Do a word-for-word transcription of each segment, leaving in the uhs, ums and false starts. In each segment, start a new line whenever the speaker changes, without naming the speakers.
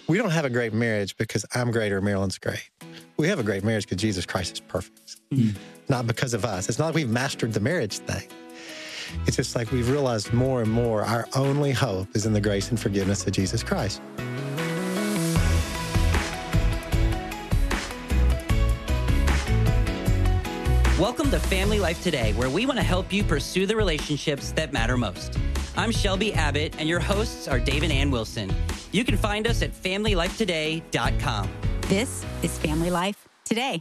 we don't have a great marriage because I'm great or Marilyn's great. We have a great marriage because Jesus Christ is perfect, mm-hmm. not because of us. It's not like we've mastered the marriage thing. It's just like we've realized more and more our only hope is in the grace and forgiveness of Jesus Christ.
Welcome to Family Life Today, where we want to help you pursue the relationships that matter most. I'm Shelby Abbott, and your hosts are Dave and Ann Wilson. You can find us at family life today dot com.
This is Family Life Today.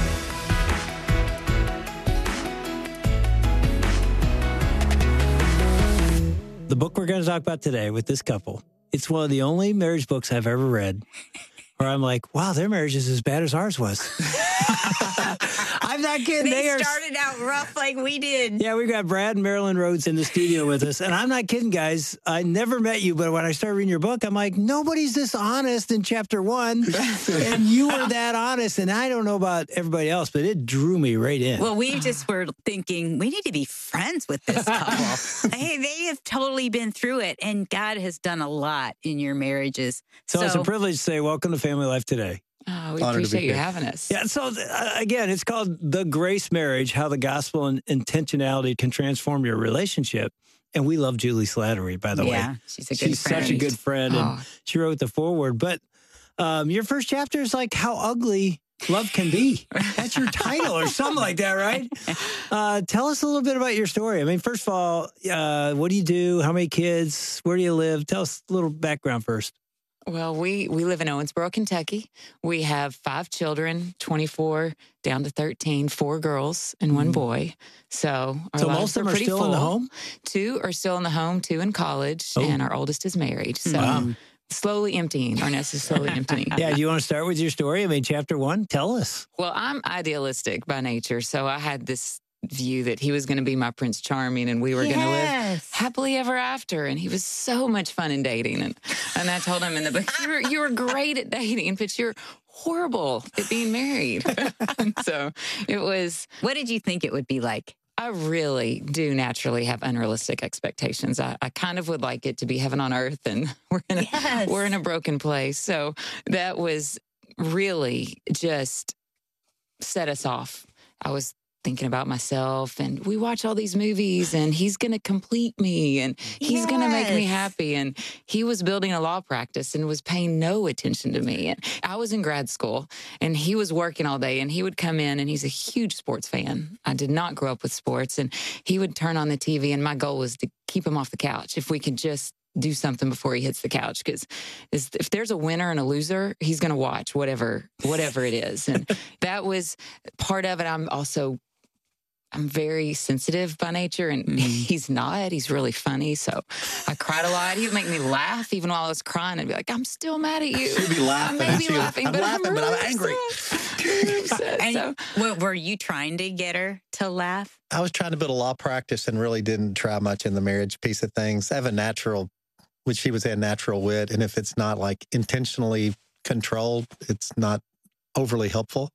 The book we're going to talk about today with this couple, it's one of the only marriage books I've ever read where I'm like, wow, their marriage is as bad as ours was. I'm not kidding.
They,
they are,
started out rough like we did.
Yeah, we got Brad and Marilyn Rhodes in the studio with us. And I'm not kidding, guys. I never met you, but when I started reading your book, I'm like, nobody's this honest in chapter one. And you were that honest. And I don't know about everybody else, but it drew me right in.
Well, we just were thinking, we need to be friends with this couple. Hey, they have totally been through it. And God has done a lot in your marriages.
So,
so
it's a privilege to say, welcome to Family Life Today.
Oh, we Honored appreciate you having us.
Yeah, so uh, again, it's called The Grace Marriage, How the Gospel and Intentionality Can Transform Your Relationship. And we love Julie Slattery, by the
yeah,
way.
Yeah, she's a good
she's
friend.
She's such a good friend, oh. and she wrote the foreword. But um, your first chapter is like how ugly love can be. That's your title or something like that, right? Uh, tell us a little bit about your story. I mean, first of all, uh, what do you do? How many kids? Where do you live? Tell us a little background first.
Well, we, we live in Owensboro, Kentucky. We have five children, twenty-four down to thirteen, four girls and one boy. So our
so most of them are still
full.
in the home?
Two are still in the home, two in college, oh. and our oldest is married. So
wow.
slowly emptying. Our nest is slowly emptying.
Yeah, do you want to start with your story? I mean, chapter one, tell us.
Well, I'm idealistic by nature, so I had this view that he was going to be my Prince Charming and we were
yes.
going to live happily ever after. And he was so much fun in dating. And, and I told him in the book, you were, you were great at dating, but you're horrible at being married. So it was...
What did you think it would be like?
I really do naturally have unrealistic expectations. I, I kind of would like it to be heaven on earth, and we're in a,
yes.
we're in a broken place. So that was really just set us off. I was thinking about myself, and we watch all these movies, and he's going to complete me, and he's
yes.
going to make me happy. And he was building a law practice and was paying no attention to me. And I was in grad school, and he was working all day, and he would come in, and he's a huge sports fan. I did not grow up with sports, and he would turn on the T V, and my goal was to keep him off the couch. If we could just do something before he hits the couch, because if there's a winner and a loser, he's going to watch whatever, whatever it is. And that was part of it. I'm also I'm very sensitive by nature, and mm. he's not. He's really funny, so I cried a lot. He would make me laugh even while I was crying. I'd be like, I'm still mad at you.
She'd be laughing.
I may be laughing,
I'm
but
laughing,
I'm,
but
really
I'm angry.
Upset. upset,
and
so.
what, were you trying to get her to laugh?
I was trying to build a law practice and really didn't try much in the marriage piece of things. I have a natural, which she was a natural wit, and if it's not like intentionally controlled, it's not overly helpful.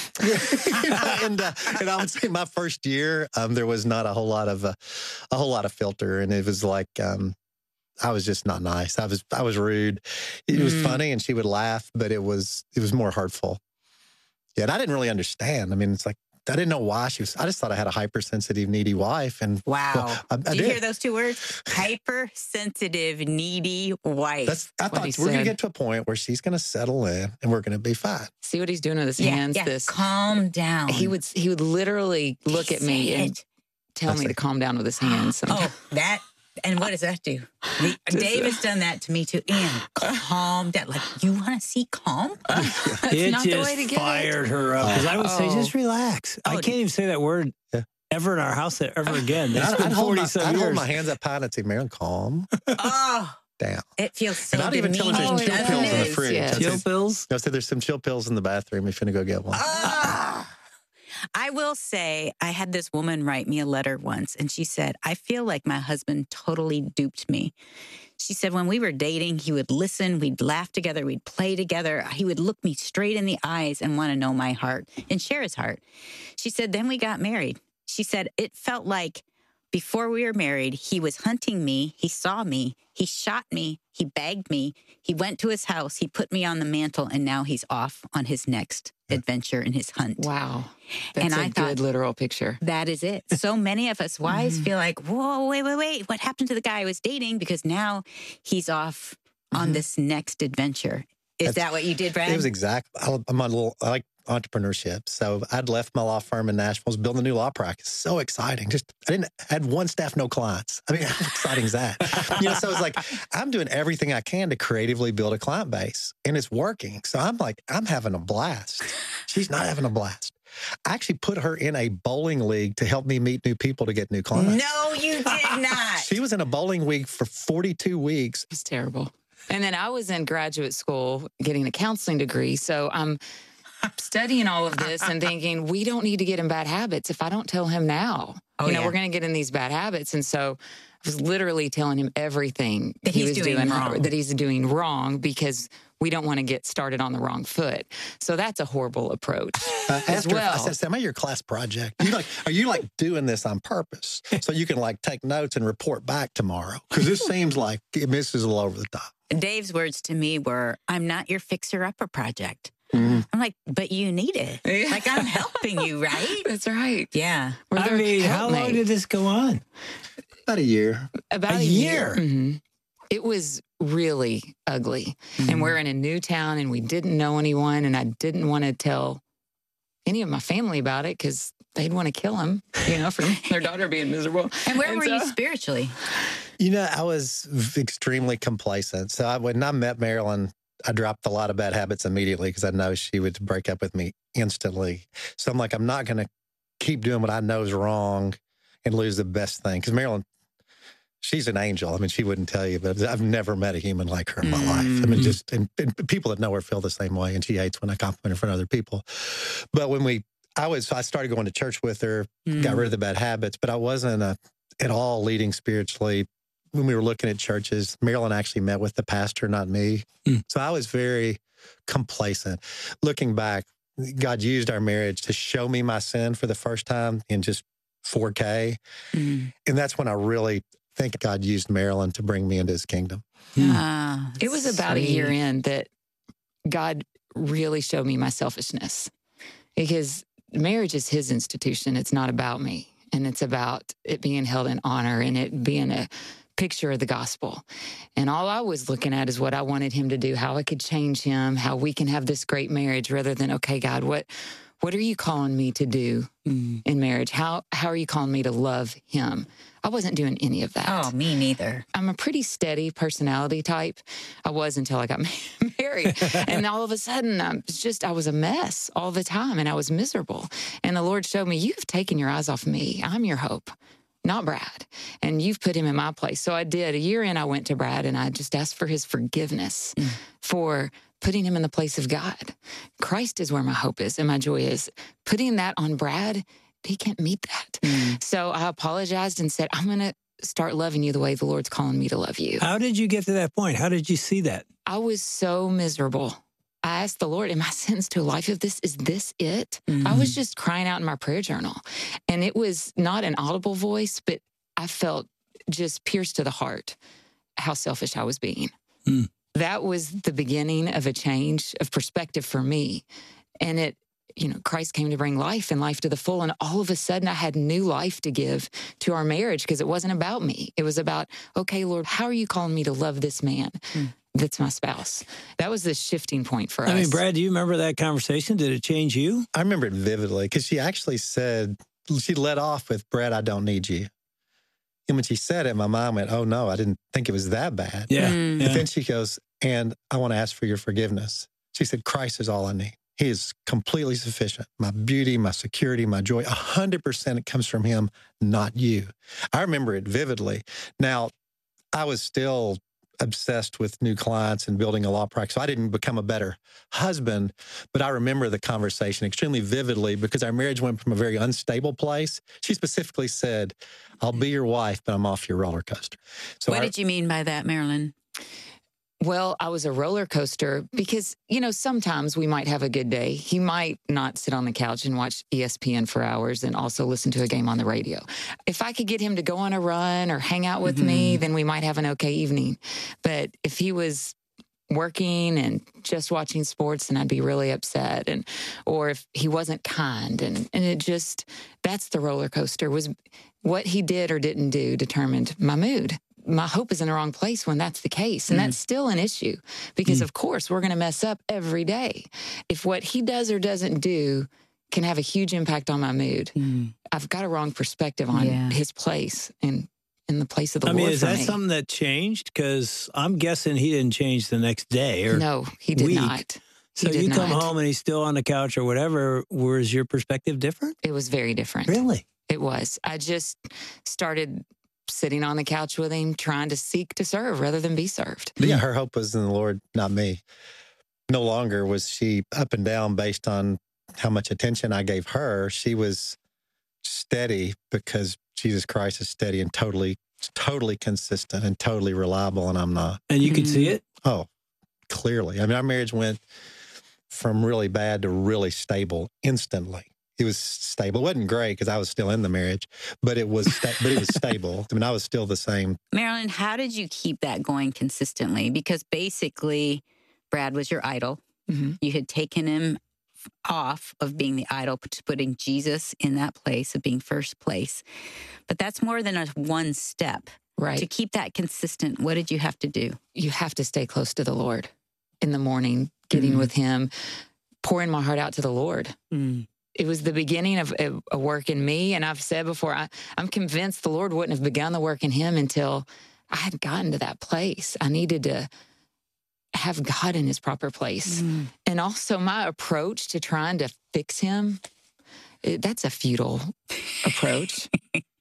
and uh, and I would say my first year, um, there was not a whole lot of uh, a whole lot of filter, and it was like um, I was just not nice. I was I was rude. It was mm. funny, and she would laugh, but it was it was more hurtful. Yeah, and I didn't really understand. I mean, it's like I didn't know why she was. I just thought I had a hypersensitive, needy wife. And
wow,
well, I, I
do you
did.
hear those two words? Hypersensitive, needy wife.
That's, I thought we're going to get to a point where she's going to settle in and we're going to be fine.
See what he's doing with his
yeah,
hands.
Yeah.
This
calm down.
He would he would literally look at me
it.
and tell
That's
me
like,
to calm down with his hands. Sometimes.
Oh, that. And what does that do? The, Dave has done that to me too. And calm down. Like, you want to see calm?
That's
it
not
just
the way to get
fired
it.
her up. Because I would
oh.
say, just relax.
Oh,
I can't even say that word
yeah.
ever in our house ever again. That's
I'd,
been
I'd, hold my,
forty-some
I'd
years.
hold my hands up high and I'd say, Marilyn, calm
Oh.
down.
It feels so
and I'd even tell her there's
demeaning,
chill
doesn't
pills in the
it?
fridge.
Yeah.
I
Chill
said,
pills?
I said, there's some chill pills in the bathroom if you're going to go get one.
Ah. I will say, I had this woman write me a letter once, and she said, I feel like my husband totally duped me. She said, when we were dating, he would listen, we'd laugh together, we'd play together. He would look me straight in the eyes and want to know my heart and share his heart. She said, then we got married. She said, it felt like Before we were married, he was hunting me. He saw me. He shot me. He bagged me. He went to his house. He put me on the mantle, and now he's off on his next adventure in his hunt.
Wow. That's
And
a
I
good
thought,
literal picture.
That is it. So many of us wives
Mm-hmm.
feel like, whoa, wait, wait, wait. What happened to the guy I was dating? Because now he's off on
Mm-hmm.
this next adventure. Is
That's-
that what you did, Brad?
It was exact. I- I'm a little, I like entrepreneurship. So I'd left my law firm in Nashville, was building a new law practice. So exciting. Just, I didn't, I had one staff, no clients. I mean, how exciting is that? You know, so it's like, I'm doing everything I can to creatively build a client base, and it's working. So I'm like, I'm having a blast. She's not having a blast. I actually put her in a bowling league to help me meet new people to get new clients.
No, you did not.
She was in a bowling league for forty-two weeks.
It's terrible. And then I was in graduate school getting a counseling degree. So I'm studying all of this and thinking, we don't need to get in bad habits if I don't tell him now.
Oh,
you know,
yeah.
we're going to get in these bad habits. And so I was literally telling him everything
That
he
he's
was
doing
doing,
wrong.
that he's doing wrong because we don't want to get started on the wrong foot. So that's a horrible approach
Uh,
as
after,
well.
I said, Sam, am I your class project? You like, are you like doing this on purpose so you can like take notes and report back tomorrow? Because this seems like it misses a little over the top.
Dave's words to me were, I'm not your fixer-upper project.
Mhm.
I'm like, but you need it.
Yeah.
Like, I'm helping you, right?
That's right.
Yeah.
We're
I
their
mean, how long
helpmate.
did this go on?
About a year.
About
A
a,
year?
Mhm. It was really ugly. And we're in a new town and we didn't know anyone. And I didn't want to tell any of my family about it because they'd want to kill him, you know, from their daughter being miserable.
And where
And
were
so-
you spiritually?
You know, I was v- extremely complacent. So I, when I met Marilyn, I dropped a lot of bad habits immediately because I know she would break up with me instantly. So I'm like, I'm not going to keep doing what I know is wrong and lose the best thing. Because Marilyn, she's an angel. I mean, she wouldn't tell you, but I've never met a human like her in my life. I mean, just, and, and people that know her feel the same way. And she hates when I compliment her in front of other people. But when we, I was, I started going to church with her, got rid of the bad habits, but I wasn't uh at all leading spiritually. When we were looking at churches, Marilyn actually met with the pastor, not me.
Mm.
So I was very complacent. Looking back, God used our marriage to show me my sin for the first time in just four K.
Mm.
And that's when I really think God used Marilyn to bring me into his kingdom.
Ah,
It was about a year in that God really showed me my selfishness because marriage is his institution. It's not about me. And it's about it being held in honor and it being a picture of the gospel. And all I was looking at is what I wanted him to do, how I could change him, how we can have this great marriage rather than, okay, God, what what are you calling me to do
Mm.
in marriage? How how are you calling me to love him? I wasn't doing any of that.
Oh, me neither.
I'm a pretty steady personality type. I was until I got married. And all of a sudden, I was just, I was a mess all the time and I was miserable. And the Lord showed me, you've taken your eyes off me. I'm your hope, not Brad. And you've put him in my place. So I did. A year in, I went to Brad and I just asked for his forgiveness
Mm.
for putting him in the place of God. Christ is where my hope is and my joy is. Putting that on Brad, he can't meet that.
Mm.
So I apologized and said, I'm going to start loving you the way the Lord's calling me to love you.
How did you get to that point? How did you see that?
I was so miserable. I asked the Lord, am I sentenced to a life of this? Is this it?
Mm.
I was just crying out in my prayer journal. And it was not an audible voice, but I felt just pierced to the heart how selfish I was being.
Mm.
That was the beginning of a change of perspective for me. And it, you know, Christ came to bring life and life to the full. And all of a sudden I had new life to give to our marriage because it wasn't about me. It was about, okay, Lord, how are you calling me to love this man
Mm.
that's my spouse? That was the shifting point for us.
I mean, Brad, do you remember that conversation? Did it change you?
I remember it vividly because she actually said, she led off with, Brad, I don't need you. And when she said it, my mind went, oh no, I didn't think it was that bad.
Yeah.
Mm.
yeah.
And then she goes, and I want to ask for your forgiveness. She said, Christ is all I need. He is completely sufficient. My beauty, my security, my joy, one hundred percent it comes from him, not you. I remember it vividly. Now, I was still obsessed with new clients and building a law practice. So I didn't become a better husband, but I remember the conversation extremely vividly because our marriage went from a very unstable place. She specifically said, I'll be your wife, but I'm off your roller coaster. So
What
our-
did you mean by that, Marilyn?
Well, I was a roller coaster because, you know, sometimes we might have a good day. He might not sit on the couch and watch E S P N for hours and also listen to a game on the radio. If I could get him to go on a run or hang out with mm-hmm. me, then we might have an okay evening. But if he was working and just watching sports, then I'd be really upset. And or if he wasn't kind, and, and it just, that's the roller coaster, was what he did or didn't do determined my mood. My hope is in the wrong place when that's the case. And mm. that's still an issue because, mm. of course, we're going to mess up every day. If what he does or doesn't do can have a huge impact on my mood, mm. I've got a wrong perspective on yeah. his place and in the place of the
I
Lord.
I mean, is
for
that
me.
something that changed? Because I'm guessing he didn't change the next day or
No, he did
week.
not. He
so
did
you come
not.
home and he's still on the couch or whatever. Was your perspective different?
It was very different.
Really?
It was. I just started sitting on the couch with him, trying to seek to serve rather than be served.
But yeah, her hope was in the Lord, not me. No longer was she up and down based on how much attention I gave her. She was steady because Jesus Christ is steady and totally, totally consistent and totally reliable, and I'm not.
And you
Mm-hmm.
could see it?
Oh, clearly. I mean, our marriage went from really bad to really stable instantly. It was stable. It wasn't great because I was still in the marriage, but it was sta- but it was stable. I mean, I was still the same.
Marilyn, how did you keep that going consistently? Because basically, Brad was your idol.
Mm-hmm.
You had taken him off of being the idol to putting Jesus in that place of being first place. But that's more than a one step.
Right.
To keep that consistent, what did you have to do?
You have to stay close to the Lord in the morning, getting
Mm.
with him, pouring my heart out to the Lord.
Mm.
It was the beginning of a, a work in me. And I've said before, I, I'm convinced the Lord wouldn't have begun the work in him until I had gotten to that place. I needed to have God in his proper place.
Mm.
And also my approach to trying to fix him, it, that's a futile approach.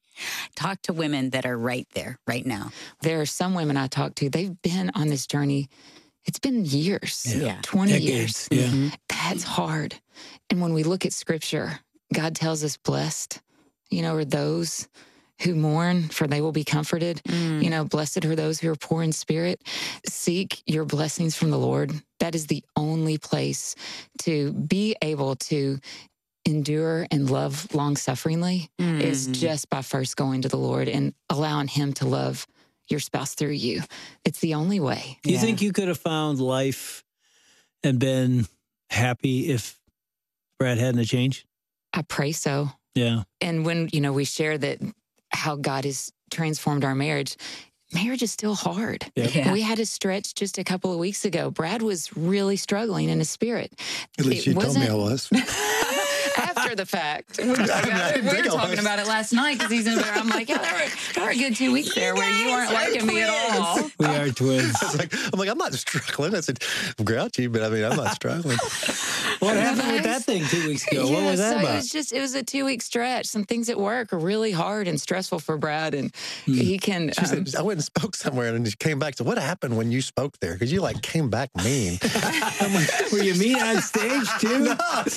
Talk to women that are right there, right now.
There are some women I talk to, they've been on this journey. It's been years,
Yeah.
twenty
Decades.
years.
Yeah.
Mm-hmm.
That's hard. And when we look at scripture, God tells us blessed, you know, are those who mourn, for they will be comforted.
Mm.
You know, blessed are those who are poor in spirit. Seek your blessings from the Lord. That is the only place to be able to endure and love long-sufferingly
Mm.
is just by first going to the Lord and allowing him to love your spouse through you. It's the only way.
Do you
Yeah.
think you could have found life and been happy if Brad hadn't have changed?
I pray so.
Yeah.
And when, you know, we share that how God has transformed our marriage, marriage is still hard.
Yep.
Yeah.
We had a stretch just a couple of weeks ago. Brad was really struggling in his spirit.
At least
It
you told me I
wasn't-
was.
After the fact. We were,
I didn't
we were
think I
talking
was.
about it last night because he's in there. I'm like, yeah, there were, there were a good two weeks there where you weren't liking me at all.
We are twins.
I was like, I'm like, I'm not struggling. I said, I'm grouchy, but I mean, I'm not struggling.
What happened with that thing two weeks ago? What
Yeah,
was that
so
about?
It was just, it was a two week stretch. Some things at work are really hard and stressful for Brad, and he can.
She
um,
said, I went and spoke somewhere, and she came back. So what happened when you spoke there? Because you like came back mean.
I'm like, were you mean on stage too?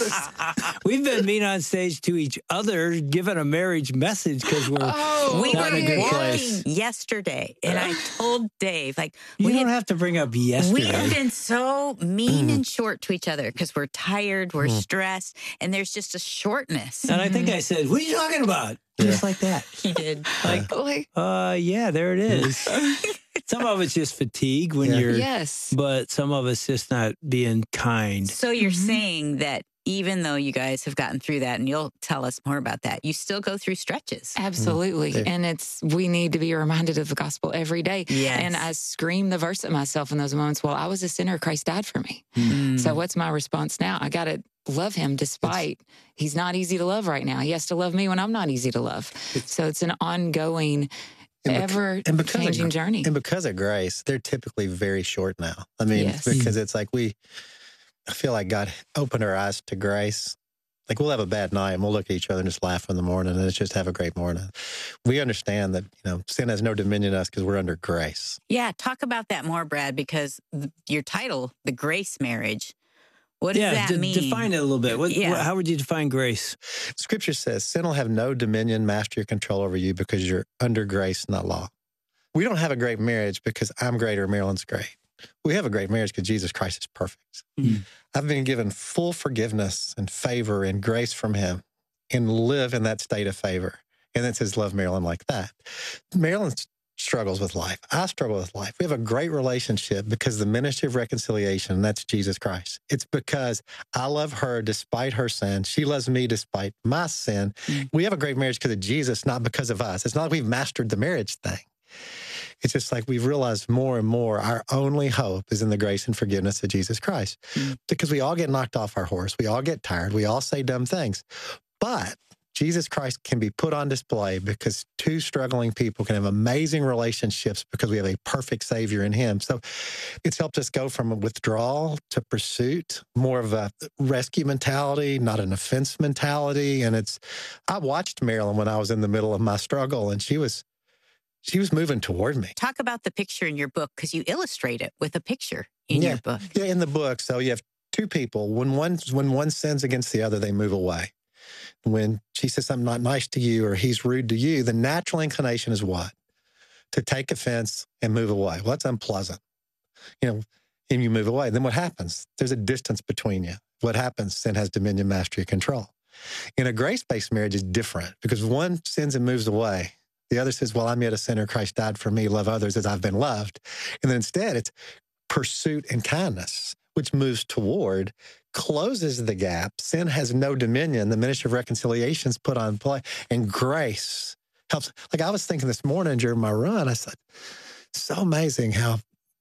We've been mean on stage to each other, giving a marriage message because we're
Oh,
We
not
were
in a good
working
place.
yesterday, and I told Dave, like,
You
we
don't
had,
have to bring up
we
yesterday.
have been so mean
Mm.
and short to each other because we're tired, we're stressed, and there's just a shortness.
And I think I said, "What are you talking about?" Just like that.
He did.
Like,
like,
uh, yeah, there it is. Some of it's just fatigue when
Yeah.
you're,
yes.
but some of it's just not being kind.
So you're
Mhm.
saying that even though you guys have gotten through that, and you'll tell us more about that, you still go through stretches.
Absolutely.
Yeah.
And it's, we need to be reminded of the gospel every day.
Yes.
And I scream the verse at myself in those moments. Well, I was a sinner. Christ died for me.
Mm.
So what's my response now? I got to love him despite he's not easy to love right now. He has to love me when I'm not easy to love. So it's an ongoing,
And bec-
ever
and because of
changing
gr-
journey.
And because of grace, they're typically very short now. I mean,
Yes.
because it's like we, I feel like God opened our eyes to grace. Like we'll have a bad night and we'll look at each other and just laugh in the morning and it's just have a great morning. We understand that, you know, sin has no dominion on us because we're under grace.
Yeah, talk about that more, Brad, because th- your title, The Grace Marriage, what does
yeah,
that
de-
mean?
define it a little bit. What,
Yeah.
what- how would you define grace?
Scripture says sin will have no dominion, mastery, or control over you because you're under grace, not law. We don't have a great marriage because I'm great or Marilyn's great. We have a great marriage because Jesus Christ is perfect.
Mhm.
I've been given full forgiveness and favor and grace from him and live in that state of favor. And it says, love Marilyn like that. Marilyn struggles with life. I struggle with life. We have a great relationship because the ministry of reconciliation, and that's Jesus Christ. It's because I love her despite her sin. She loves me despite my sin. Mm. We have a great marriage because of Jesus, not because of us. It's not like we've mastered the marriage thing. It's just like we've realized more and more our only hope is in the grace and forgiveness of Jesus Christ. Mm. Because we all get knocked off our horse. We all get tired. We all say dumb things. But Jesus Christ can be put on display because two struggling people can have amazing relationships because we have a perfect Savior in him. So it's helped us go from a withdrawal to pursuit, more of a rescue mentality, not an offense mentality. And it's, I watched Marilyn when I was in the middle of my struggle, and she was, she was moving toward me.
Talk about the picture in your book, because you illustrate it with a picture in
yeah.
your book.
Yeah, in the book. So you have two people. When one, when one sins against the other, they move away. When she says something not nice to you or he's rude to you, the natural inclination is what? To take offense and move away. Well, that's unpleasant. You know, and you move away. Then what happens? There's a distance between you. What happens? Sin has dominion, mastery, control. In a grace-based marriage is different because one sins and moves away. The other says, well, I'm yet a sinner. Christ died for me. Love others as I've been loved. And then instead, it's pursuit and kindness, which moves toward, closes the gap. Sin has no dominion. The ministry of reconciliation is put on play, and grace helps. Like I was thinking this morning during my run, I said, so amazing how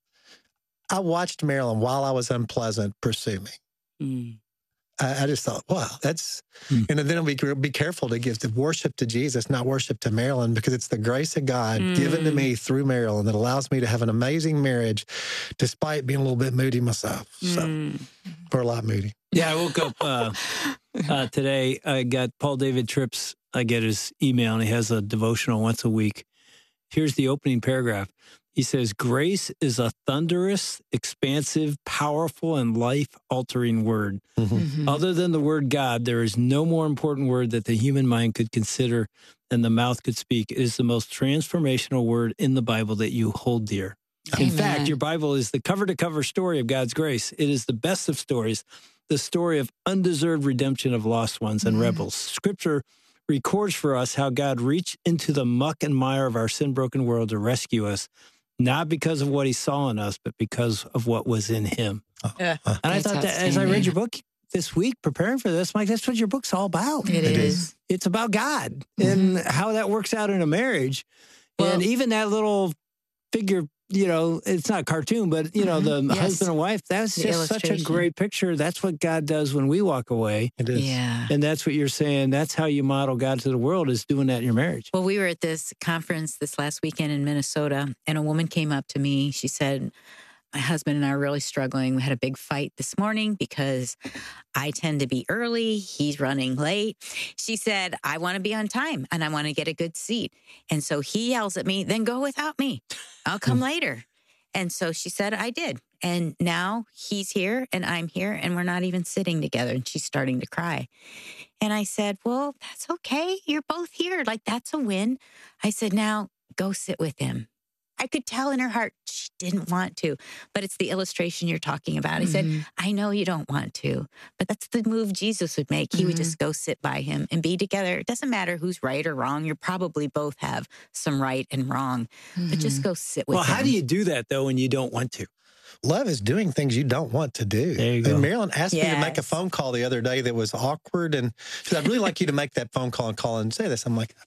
I watched Marilyn while I was unpleasant pursue me. Mm. I, I just thought, wow, that's, mm. and then we be careful to give the worship to Jesus, not worship to Marilyn, because it's the grace of God mm. given to me through Marilyn that allows me to have an amazing marriage despite being a little bit moody myself. So, mm. or a lot moody.
Yeah, I woke up uh, uh, today. I got Paul David Tripp's, I get his email, and he has a devotional once a week. Here's the opening paragraph. He says, grace is a thunderous, expansive, powerful, and life-altering word. Mm-hmm. Mm-hmm. Other than the word God, there is no more important word that the human mind could consider than the mouth could speak. It is the most transformational word in the Bible that you hold dear. Amen. In fact, your Bible is the cover-to-cover story of God's grace. It is the best of stories, the story of undeserved redemption of lost ones and mm. rebels. Scripture records for us how God reached into the muck and mire of our sin-broken world to rescue us, not because of what he saw in us, but because of what was in him. Yeah, and I thought that as I read your book this week, preparing for this, Mike, that's what your book's all about.
It, it is. is.
It's about God mm-hmm. and how that works out in a marriage. Well, and even that little figure, you know, it's not a cartoon, but, you know, the yes. husband and wife, that's the just such a great picture. That's what God does when we walk away.
It is.
Yeah.
And that's what you're saying. That's how you model God to the world, is doing that in your marriage.
Well, we were at this conference this last weekend in Minnesota, and a woman came up to me. She said, my husband and I are really struggling. We had a big fight this morning because I tend to be early. He's running late. She said, I want to be on time and I want to get a good seat. And so he yells at me, then go without me. I'll come later. And so she said, I did. And now he's here and I'm here and we're not even sitting together. And she's starting to cry. And I said, well, that's okay. You're both here. Like, that's a win. I said, now go sit with him. I could tell in her heart she didn't want to, but it's the illustration you're talking about. He mm-hmm. said, I know you don't want to, but that's the move Jesus would make. He mm-hmm. would just go sit by him and be together. It doesn't matter who's right or wrong. You probably both have some right and wrong, mm-hmm. but just go sit with
well,
him.
Well, how do you do that, though, when you don't want to?
Love is doing things you don't want to do.
There you go.
And Marilyn asked
yes.
me to make a phone call the other day that was awkward. And she said, I'd really like you to make that phone call and call and say this. I'm like,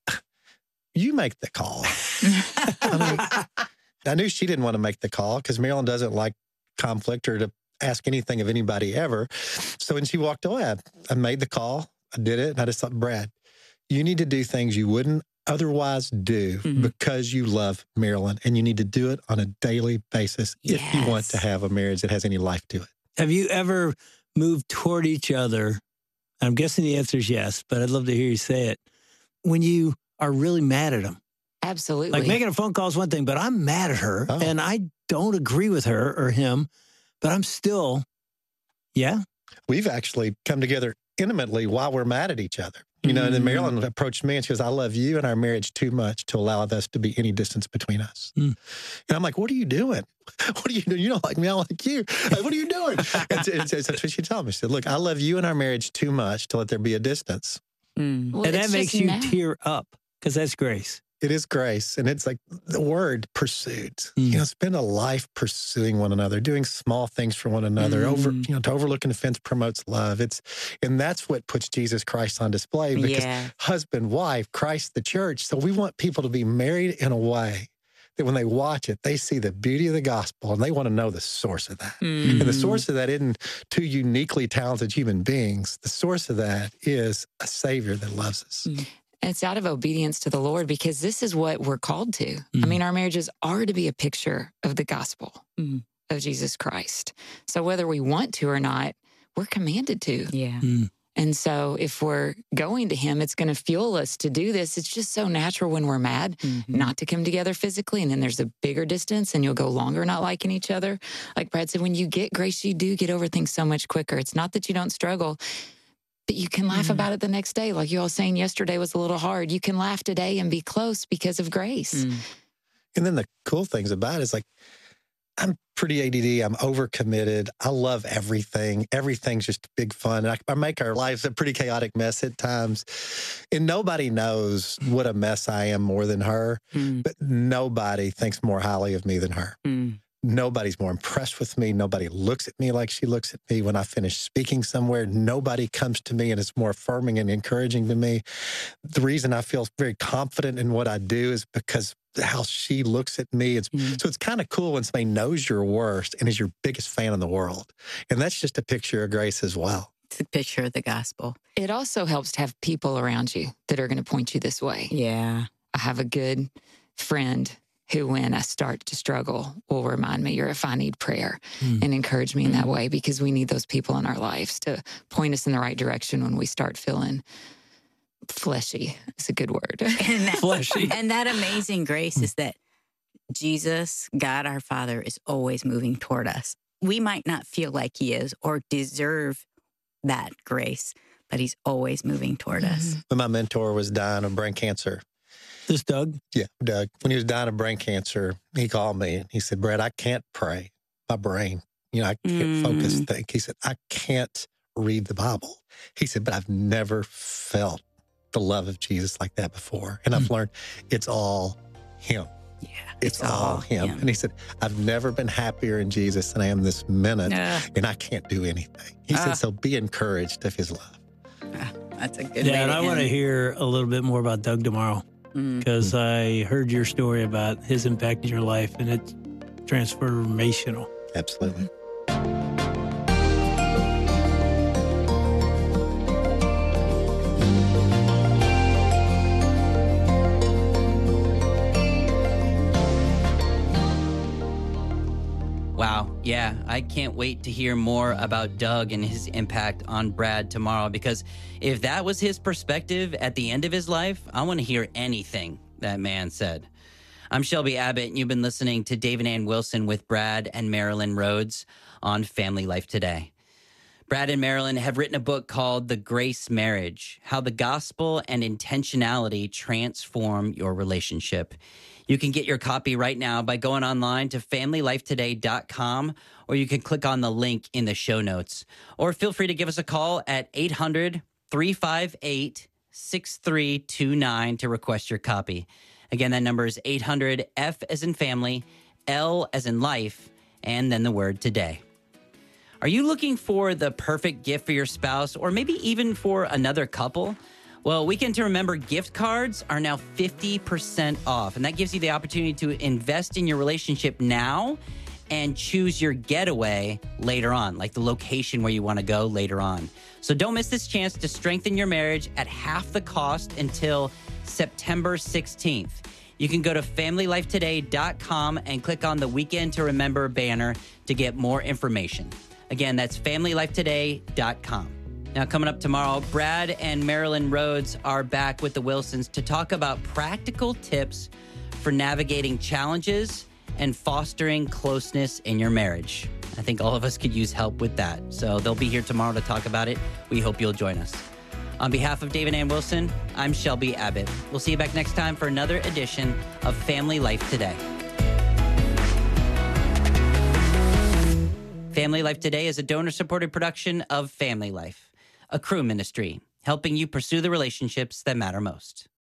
you make the call. I mean, I knew she didn't want to make the call because Marilyn doesn't like conflict or to ask anything of anybody ever. So when she walked away, I, I made the call. I did it. And I just thought, Brad, you need to do things you wouldn't otherwise do mm-hmm. because you love Marilyn, and you need to do it on a daily basis yes. if you want to have a marriage that has any life to it.
Have you ever moved toward each other? I'm guessing the answer is yes, but I'd love to hear you say it. When you are really mad at them.
Absolutely.
Like making a phone call is one thing, but I'm mad at her oh. and I don't agree with her or him, but I'm still, yeah.
We've actually come together intimately while we're mad at each other. You know, and then Marilyn approached me and she goes, I love you and our marriage too much to allow us to be any distance between us. Mm. And I'm like, what are you doing? What are you doing? You don't like me, I like you. Like, what are you doing? and, and, and that's what she told me. She said, look, I love you and our marriage too much to let there be a distance.
Mm. Well, and that makes you now. tear up because that's grace.
It is grace. And it's like the word pursued. Mm. You know, spend a life pursuing one another, doing small things for one another. Mm. Over, you know, to overlook an offense promotes love. It's, and that's what puts Jesus Christ on display because yeah. husband, wife, Christ, the church. So we want people to be married in a way that when they watch it, they see the beauty of the gospel and they want to know the source of that. Mm. And the source of that isn't two uniquely talented human beings. The source of that is a Savior that loves us. Mm.
It's out of obedience to the Lord because this is what we're called to. Mm-hmm. I mean, our marriages are to be a picture of the gospel mm-hmm. of Jesus Christ. So whether we want to or not, we're commanded to.
Yeah. Mm.
And so if we're going to him, it's going to fuel us to do this. It's just so natural when we're mad mm-hmm. not to come together physically. And then there's a bigger distance and you'll go longer not liking each other. Like Brad said, when you get grace, you do get over things so much quicker. It's not that you don't struggle, but you can laugh mm. about it the next day. Like you all saying yesterday was a little hard. You can laugh today and be close because of grace. Mm.
And then the cool things about it is like, I'm pretty A D D. I'm overcommitted. I love everything. Everything's just big fun. I, I make our lives a pretty chaotic mess at times. And nobody knows what a mess I am more than her. Mm. But nobody thinks more highly of me than her. Mm. Nobody's more impressed with me. Nobody looks at me like she looks at me. When I finish speaking somewhere, nobody comes to me and is more affirming and encouraging to me. The reason I feel very confident in what I do is because how she looks at me. It's, mm-hmm. So it's kind of cool when somebody knows your worst and is your biggest fan in the world. And that's just a picture of grace as well.
It's a picture of the gospel.
It also helps to have people around you that are going to point you this way.
Yeah.
I have a good friend who, when I start to struggle, will remind me, or if I need prayer, mm. and encourage me in that way, because we need those people in our lives to point us in the right direction when we start feeling fleshy. It's a good word.
And that,
fleshy.
And that amazing grace is that Jesus, God our Father, is always moving toward us. We might not feel like he is or deserve that grace, but he's always moving toward mm-hmm. us.
When my mentor was dying of brain cancer,
This Doug?
Yeah, Doug. When he was dying of brain cancer, he called me and he said, Brad, I can't pray. My brain, you know, I can't mm. focus, think. He said, I can't read the Bible. He said, but I've never felt the love of Jesus like that before. And mm. I've learned it's all him.
Yeah,
it's, it's all him. him. And he said, I've never been happier in Jesus than I am this minute, uh, and I can't do anything. He uh, said, so be encouraged of his love.
Uh, that's a good
Yeah,
way
and
to
I
end.
want to hear a little bit more about Doug tomorrow, because mm. I heard your story about his impact in your life, and it's transformational.
Absolutely.
Wow. Yeah, I can't wait to hear more about Doug and his impact on Brad tomorrow, because if that was his perspective at the end of his life, I want to hear anything that man said. I'm Shelby Abbott, and you've been listening to Dave and Ann Wilson with Brad and Marilyn Rhodes on Family Life Today. Brad and Marilyn have written a book called The Grace Marriage: How the Gospel and Intentionality Transform Your Relationship. You can get your copy right now by going online to family life today dot com, or you can click on the link in the show notes. Or feel free to give us a call at eight hundred, three five eight, six three two nine to request your copy. Again, that number is eight hundred, F as in family, L as in life, and then the word today. Are you looking for the perfect gift for your spouse, or maybe even for another couple? Well, Weekend to Remember gift cards are now fifty percent off, and that gives you the opportunity to invest in your relationship now and choose your getaway later on, like the location where you want to go later on. So don't miss this chance to strengthen your marriage at half the cost until September sixteenth. You can go to family life today dot com and click on the Weekend to Remember banner to get more information. Again, that's family life today dot com. Now, coming up tomorrow, Brad and Marilyn Rhodes are back with the Wilsons to talk about practical tips for navigating challenges and fostering closeness in your marriage. I think all of us could use help with that. So they'll be here tomorrow to talk about it. We hope you'll join us. On behalf of David Ann Wilson, I'm Shelby Abbott. We'll see you back next time for another edition of Family Life Today. Family Life Today is a donor-supported production of Family Life, a Cru ministry, helping you pursue the relationships that matter most.